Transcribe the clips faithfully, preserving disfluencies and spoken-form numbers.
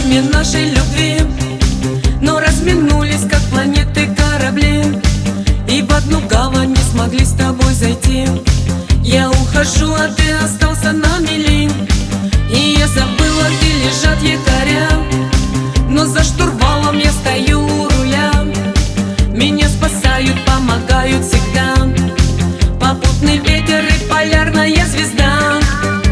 крышами нашей любви, но разминулись, как планеты корабли, и в одну гавань не смогли с тобой зайти. Я ухожу, а ты остался на мели, и я забыла, где лежат якоря, но за штурвалом я стою у руля. Меня спасают, помогают всегда попутный ветер и полярная звезда.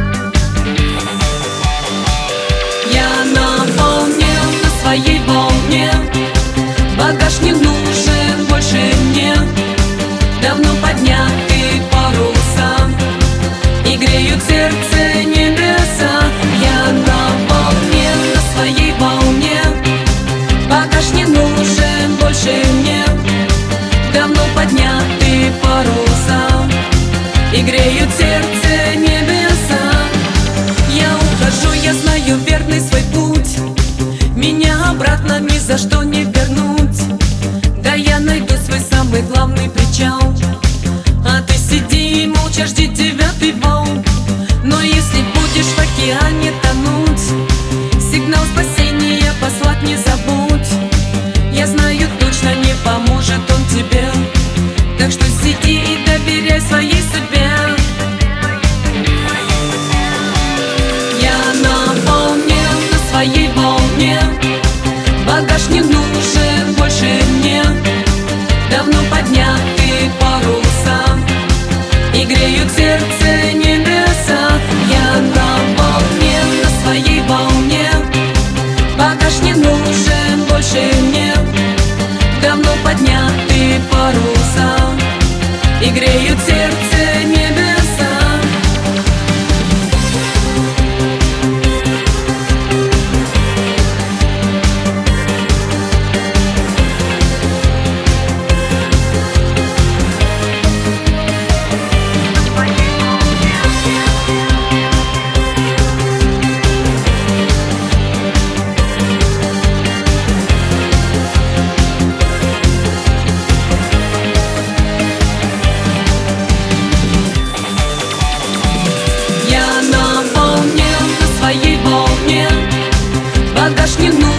Я на волне, на своей волне, багаж не нужен больше мне. Давно подняты паруса и греют сердце небеса. Я на волне, на своей волне, багаж не нужен больше мне. Давно подняты паруса и греют сердце небеса. Я ухожу, я знаю верный свой путь, меня обратно ни за что не вернуть. Да я найду свой самый главный причал, а ты сиди и молча жди девятый вал. Но если будешь в океане тонуть, сигнал спасения послать не забудь. Я знаю точно, не поможет он тебе, так что сиди и доверяй своей судьбе. Я на волне, на своей волне, багаж не нужен больше мне. Давно подняты паруса и греют сердце небеса. Я на волне, на своей волне, багаж не нужен больше мне. Давно подняты паруса и греют сердце небеса. Багаж не нужен.